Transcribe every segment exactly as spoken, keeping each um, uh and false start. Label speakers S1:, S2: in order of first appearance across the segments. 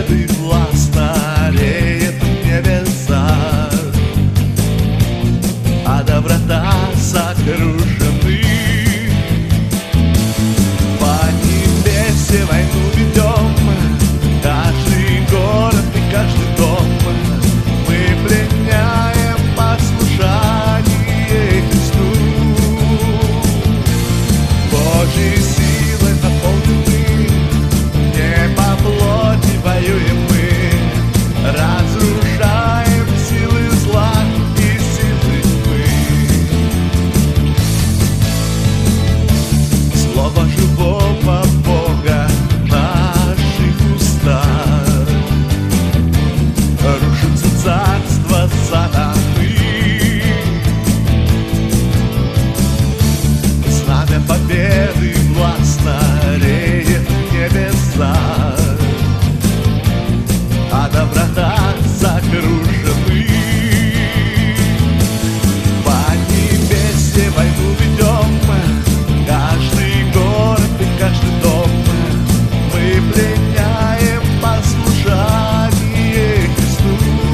S1: победы властно реет небеса, а доброта сокрушены. По небесе войну ведем, каждый город и каждый дом мы пленяем послушание Христу. Божьей силой наполнены, не по плоти воюем мы, разрушаем силы зла и силы тьмы. Слово живого Бога в наших устах рушится царство сатаны. Знамя победы властно реет в небесах, а доброта сокрушены. По небесе войну ведем, каждый город и каждый дом мы пленяем послушание Христу.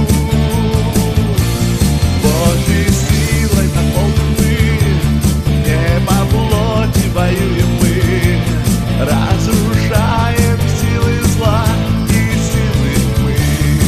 S1: Божьей силой наполнены, не по плоти воюем мы, разрушаем силы зла и силы тьмы.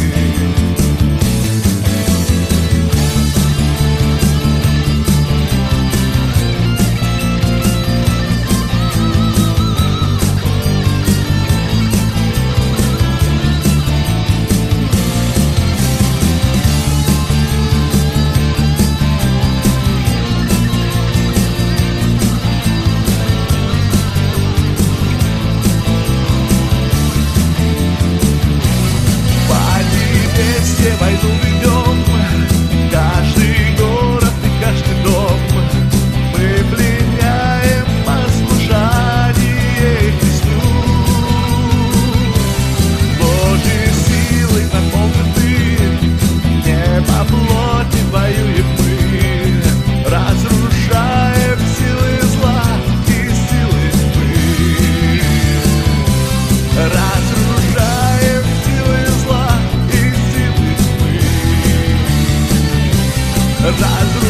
S1: По небесе войну ведем, каждый город и каждый дом мы пленяем послушание Христу. Божьей силой наполнены, не по плоти воюем мы, разрушаем силы зла и силы тьмы. Разрушаем силы зла и силы тьмы. Разрушаем